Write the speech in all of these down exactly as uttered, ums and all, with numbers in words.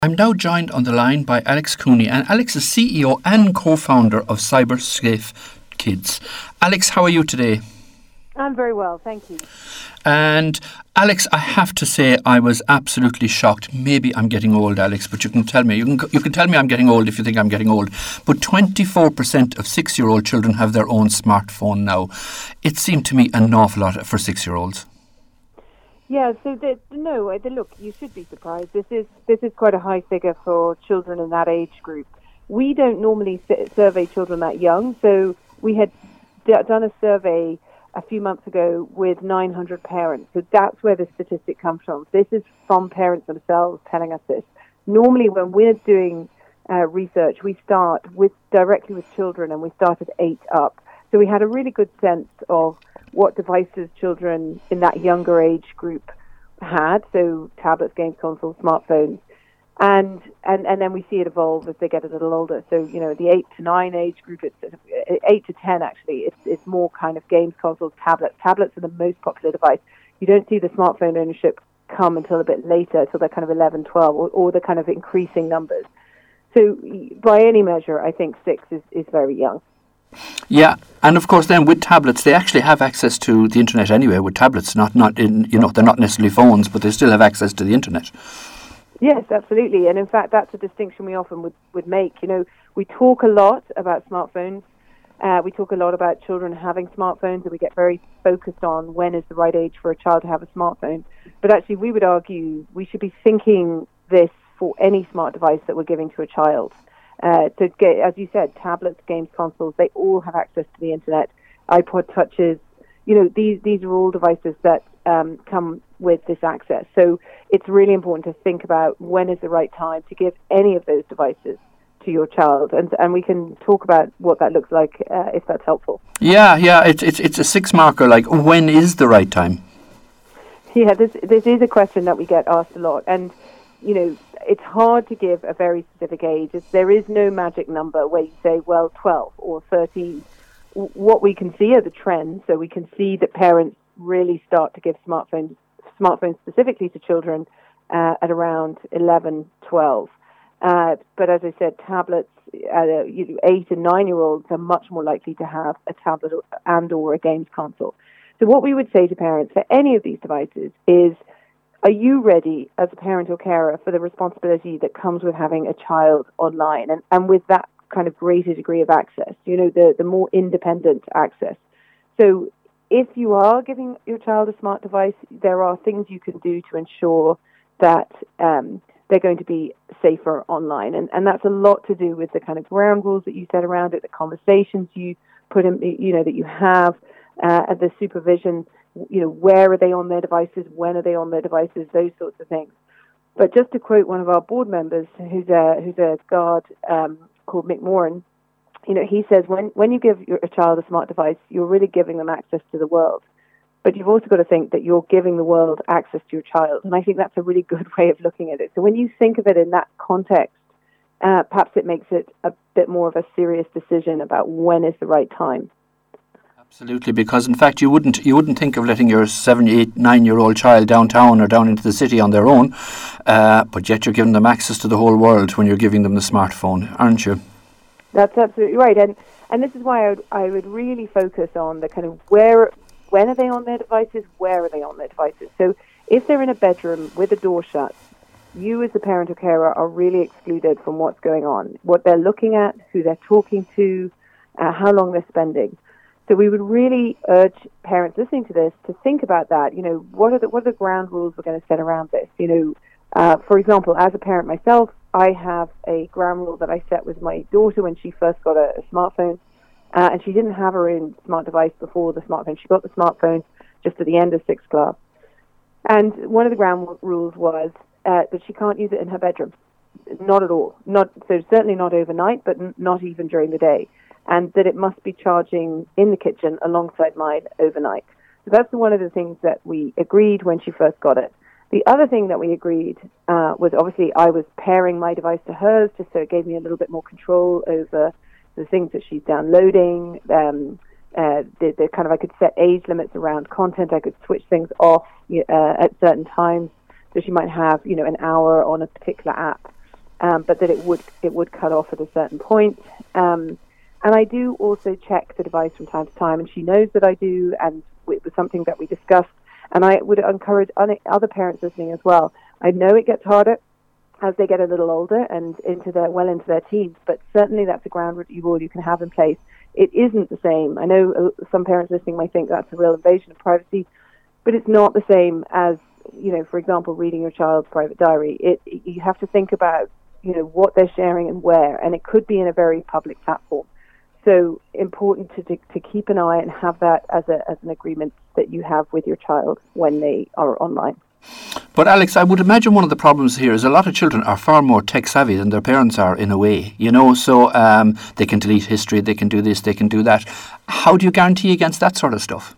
I'm now joined on the line by Alex Cooney, and Alex is C E O and co-founder of CyberSafe Kids. Alex, how are you today? I'm very well, thank you. And Alex, I have to say I was absolutely shocked. Maybe I'm getting old, Alex, but you can tell me. You can you can tell me I'm getting old if you think I'm getting old. But twenty-four percent of six-year-old children have their own smartphone now. It seemed to me an awful lot for six-year-olds. Yeah, so the, no, the, look, you should be surprised. This is this is quite a high figure for children in that age group. We don't normally survey children that young, so we had d- done a survey a few months ago with nine hundred parents. So that's where the statistic comes from. This is from parents themselves telling us this. Normally, when we're doing uh, research, we start with directly with children, and we start at eight up. So we had a really good sense of what devices children in that younger age group had, so tablets, games, consoles, smartphones, and, and and then we see it evolve as they get a little older. So, you know, the eight to nine age group, it's eight to ten actually, it's, it's more kind of games, consoles, tablets. Tablets are the most popular device. You don't see the smartphone ownership come until a bit later, until they're kind of eleven, twelve, or, or the kind of increasing numbers. So by any measure, I think six is, is very young. Yeah, and of course then with tablets, they actually have access to the internet anyway with tablets, not, not in, you know, they're not necessarily phones, but they still have access to the internet. Yes, absolutely. And in fact, that's a distinction we often would, would make. You know, we talk a lot about smartphones. Uh, we talk a lot about children having smartphones, and we get very focused on when is the right age for a child to have a smartphone. But actually, we would argue we should be thinking this for any smart device that we're giving to a child. Uh, to get, as you said, tablets, games, consoles, they all have access to the internet. iPod touches, you know, these these are all devices that um, come with this access. So it's really important to think about when is the right time to give any of those devices to your child, and and we can talk about what that looks like uh, if that's helpful. Yeah, yeah, it's it's it's a six marker. Like, when is the right time? Yeah, this this is a question that we get asked a lot, and you know, it's hard to give a very specific age. It's, there is no magic number where you say, well, twelve or thirteen. What we can see are the trends. So we can see that parents really start to give smartphones, smartphones specifically to children uh, at around eleven, twelve. Uh, but as I said, tablets, uh, eight and nine-year-olds are much more likely to have a tablet and or a games console. So what we would say to parents for any of these devices is, are you ready as a parent or carer for the responsibility that comes with having a child online and, and with that kind of greater degree of access, you know, the, the more independent access? So if you are giving your child a smart device, there are things you can do to ensure that um, they're going to be safer online. And, and that's a lot to do with the kind of ground rules that you set around it, the conversations you put in, you know, that you have, uh, the supervision. You know, where are they on their devices? When are they on their devices? Those sorts of things. But just to quote one of our board members, who's a who's a guard um, called Mick Moran, you know, he says when when you give your, a child a smart device, you're really giving them access to the world. But you've also got to think that you're giving the world access to your child, and I think that's a really good way of looking at it. So when you think of it in that context, uh, perhaps it makes it a bit more of a serious decision about when is the right time. Absolutely, because in fact you wouldn't you wouldn't think of letting your seven, eight, nine-year-old child downtown or down into the city on their own, uh, but yet you're giving them access to the whole world when you're giving them the smartphone, aren't you? That's absolutely right, and and this is why I would I would really focus on the kind of where, when are they on their devices, where are they on their devices. So if they're in a bedroom with a door shut, you as a parent or carer are really excluded from what's going on, what they're looking at, who they're talking to, uh, how long they're spending. So we would really urge parents listening to this to think about that. You know, what are the what are the ground rules we're going to set around this? You know, uh, for example, as a parent myself, I have a ground rule that I set with my daughter when she first got a, a smartphone, uh, and she didn't have her own smart device before the smartphone. She got the smartphone just at the end of sixth class, and one of the ground rules was uh, that she can't use it in her bedroom, not at all. Not so certainly not overnight, but n- not even during the day. And that it must be charging in the kitchen alongside mine overnight. So that's one of the things that we agreed when she first got it. The other thing that we agreed uh, was obviously I was pairing my device to hers, just so it gave me a little bit more control over the things that she's downloading. Um, uh, the, the kind of I could set age limits around content. I could switch things off uh, at certain times. So she might have, you know, an hour on a particular app. um, but that it would it would cut off at a certain point. Um, and I do also check the device from time to time, and she knows that I do, and it was something that we discussed. And I would encourage other parents listening as well. I know it gets harder as they get a little older and into their well into their teens, but certainly that's a ground rule you can have in place. It isn't the same. I know some parents listening might think that's a real invasion of privacy, but it's not the same as, you know, for example, reading your child's private diary. It, you have to think about, you know, what they're sharing and where, and it could be in a very public platform. So important to, to to keep an eye and have that as a as an agreement that you have with your child when they are online. But Alex, I would imagine one of the problems here is a lot of children are far more tech savvy than their parents are in a way, you know, so um, they can delete history, they can do this, they can do that. How do you guarantee against that sort of stuff?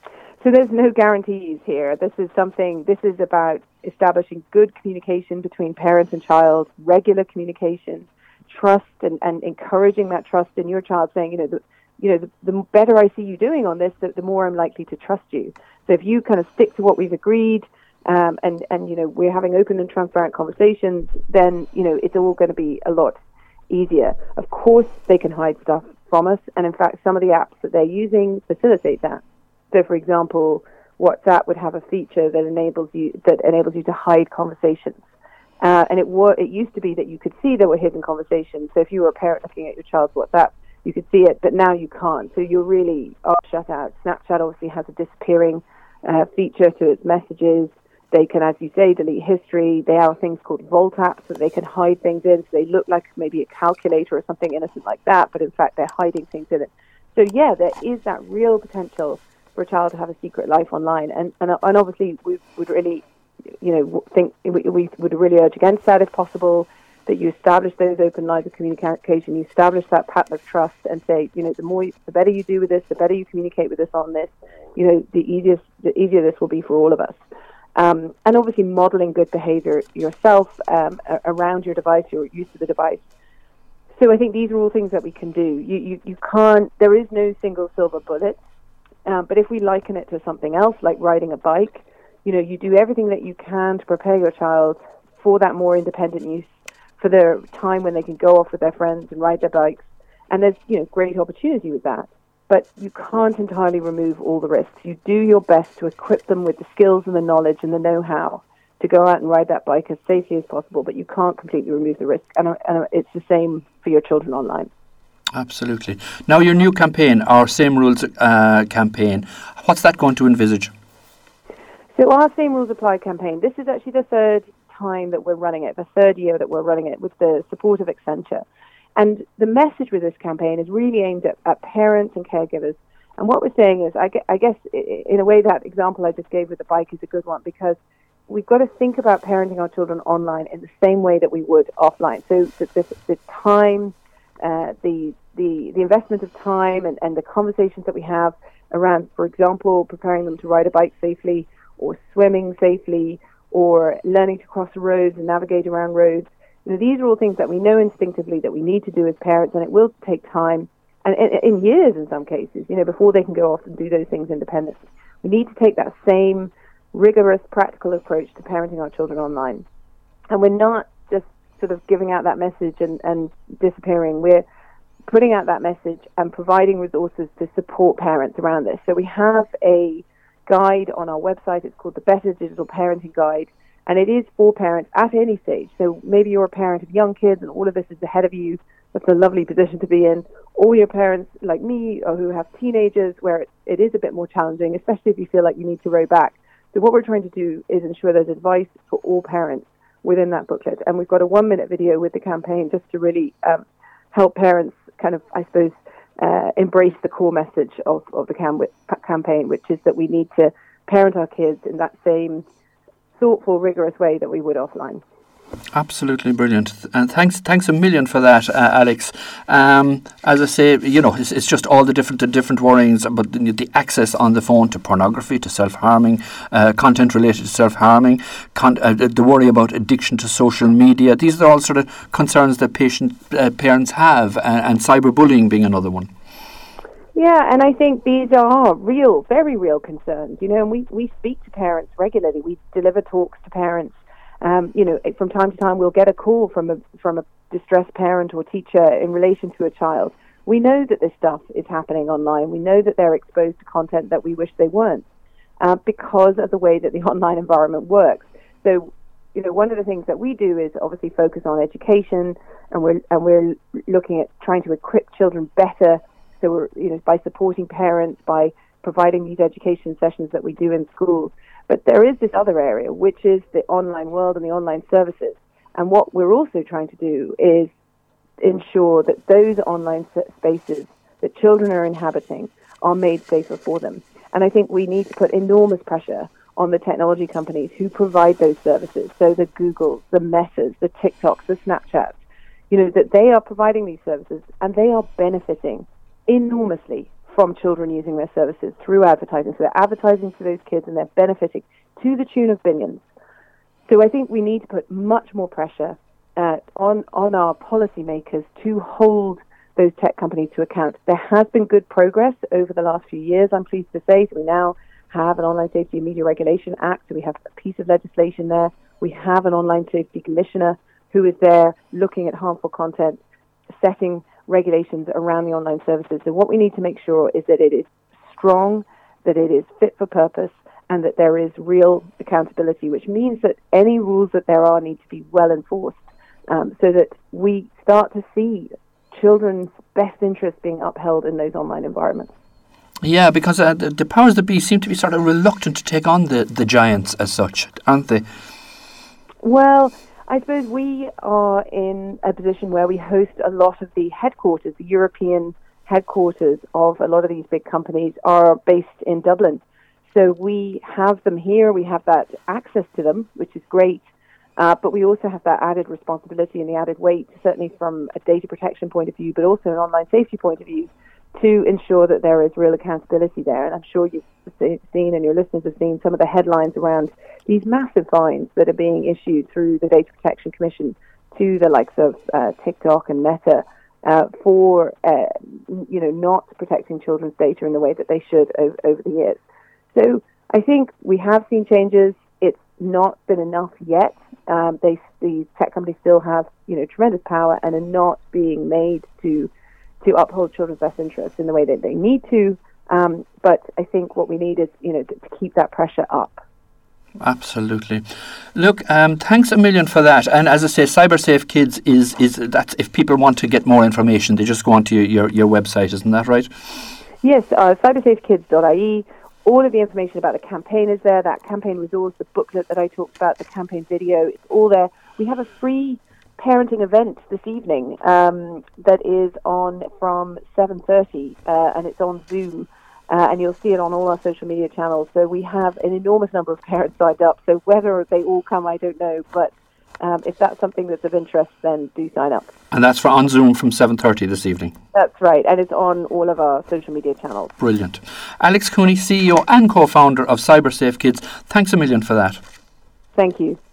So there's no guarantees here. This is something, this is about establishing good communication between parents and child, regular communication, trust, and, and encouraging that trust in your child, saying, you know, the, you know, the, the better I see you doing on this, the, the more I'm likely to trust you. So if you kind of stick to what we've agreed, um, and, and, you know, we're having open and transparent conversations, then, you know, it's all going to be a lot easier. Of course, they can hide stuff from us, and in fact, some of the apps that they're using facilitate that. So, for example, WhatsApp would have a feature that enables you that enables you to hide conversations. Uh, and it wa- it used to be that you could see there were hidden conversations. So if you were a parent looking at your child's WhatsApp, you could see it, but now you can't. So you're really are shut out. Snapchat obviously has a disappearing uh, feature to its messages. They can, as you say, delete history. There are things called vault apps that they can hide things in, so they look like maybe a calculator or something innocent like that, but in fact they're hiding things in it. So yeah, there is that real potential for a child to have a secret life online, and and, and obviously we would really, you know, think we, we would really urge against that if possible. That you establish those open lines of communication, you establish that pattern of trust, and say, you know, the more, the better you do with this, the better you communicate with us on this, you know, the easiest, the easier this will be for all of us. Um, and obviously modeling good behavior yourself um, around your device, your use of the device. So I think these are all things that we can do. You, you, you can't, there is no single silver bullet, um, but if we liken it to something else, like riding a bike, you know, you do everything that you can to prepare your child for that more independent use, for their time when they can go off with their friends and ride their bikes. And there's, you know, great opportunity with that. But you can't entirely remove all the risks. You do your best to equip them with the skills and the knowledge and the know-how to go out and ride that bike as safely as possible, but you can't completely remove the risk. And, and it's the same for your children online. Absolutely. Now, your new campaign, our Same Rules uh, campaign, what's that going to envisage? So our Same Rules Apply campaign, this is actually the third time that we're running it, the third year that we're running it with the support of Accenture. And the message with this campaign is really aimed at, at parents and caregivers. And what we're saying is, I guess, I guess, in a way, that example I just gave with the bike is a good one, because we've got to think about parenting our children online in the same way that we would offline. So the, the, the time, uh, the, the the investment of time and, and the conversations that we have around, for example, preparing them to ride a bike safely or swimming safely or learning to cross roads and navigate around roads. You know, these are all things that we know instinctively that we need to do as parents, and it will take time, and in, in years in some cases, you know, before they can go off and do those things independently. We need to take that same rigorous, practical approach to parenting our children online. And we're not just sort of giving out that message and, and disappearing. We're putting out that message and providing resources to support parents around this. So we have a guide on our website. It's called the Better Digital Parenting Guide. And it is for parents at any stage. So maybe you're a parent of young kids and all of this is ahead of you. That's a lovely position to be in. Or you're parents like me or who have teenagers where it, it is a bit more challenging, especially if you feel like you need to row back. So what we're trying to do is ensure there's advice for all parents within that booklet. And we've got a one-minute video with the campaign just to really um, help parents kind of, I suppose, uh, embrace the core message of, of the cam- campaign, which is that we need to parent our kids in that same thoughtful, rigorous way that we would offline. Absolutely brilliant, and thanks, thanks a million for that, uh, Alex. Um, as I say, you know, it's, it's just all the different, the different worryings about the, the access on the phone to pornography, to self-harming, uh, content related to self-harming, con- uh, the worry about addiction to social media. These are all sort of concerns that patient uh, parents have, uh, and cyberbullying being another one. Yeah, and I think these are real, very real concerns, you know, and we, we speak to parents regularly. We deliver talks to parents Um, you know, from time to time we'll get a call from a from a distressed parent or teacher in relation to a child. We know that this stuff is happening online. We know that they're exposed to content that we wish they weren't, uh, because of the way that the online environment works. So, you know, one of the things that we do is obviously focus on education, and we're and we're looking at trying to equip children better. So we're, you know, by supporting parents, by providing these education sessions that we do in schools. But there is this other area, which is the online world and the online services. And what we're also trying to do is ensure that those online spaces that children are inhabiting are made safer for them. And I think we need to put enormous pressure on the technology companies who provide those services. So the Googles, the Metas, the TikToks, the Snapchats, you know, that they are providing these services and they are benefiting enormously from children using their services through advertising. So they're advertising to those kids and they're benefiting to the tune of billions. So I think we need to put much more pressure uh, on, on our policymakers to hold those tech companies to account. There has been good progress over the last few years, I'm pleased to say. So we now have an Online Safety and Media Regulation Act. So we have a piece of legislation there. We have an Online Safety Commissioner who is there looking at harmful content, setting regulations around the online services. So what we need to make sure is that it is strong, that it is fit for purpose, and that there is real accountability, which means that any rules that there are need to be well enforced, um, so that we start to see children's best interests being upheld in those online environments. Yeah, because uh, the, the powers that be seem to be sort of reluctant to take on the, the giants as such, aren't they? Well, I suppose we are in a position where we host a lot of the headquarters, the European headquarters of a lot of these big companies are based in Dublin. So we have them here, we have that access to them, which is great, uh, but we also have that added responsibility and the added weight, certainly from a data protection point of view, but also an online safety point of view, to ensure that there is real accountability there. And I'm sure you've seen and your listeners have seen some of the headlines around these massive fines that are being issued through the Data Protection Commission to the likes of uh, TikTok and Meta uh, for uh, you know not protecting children's data in the way that they should over, over the years. So I think we have seen changes. It's not been enough yet. Um, they, these tech companies still have you know tremendous power and are not being made to to uphold children's best interests in the way that they need to. Um, but I think what we need is, you know, to, to keep that pressure up. Absolutely. Look, um, thanks a million for that. And as I say, CyberSafe Kids is is that's if people want to get more information, they just go onto your your, your website, isn't that right? Yes, uh, cybersafe kids dot I E. All of the information about the campaign is there. That campaign resource, the booklet that I talked about, the campaign video, it's all there. We have a free parenting event this evening um, that is on from seven thirty, uh, and it's on Zoom. Uh, and you'll see it on all our social media channels. So we have an enormous number of parents signed up. So whether they all come, I don't know. But um, if that's something that's of interest, then do sign up. And that's for on Zoom from seven thirty this evening. That's right. And it's on all of our social media channels. Brilliant. Alex Cooney, C E O and co-founder of CyberSafe Kids. Thanks a million for that. Thank you.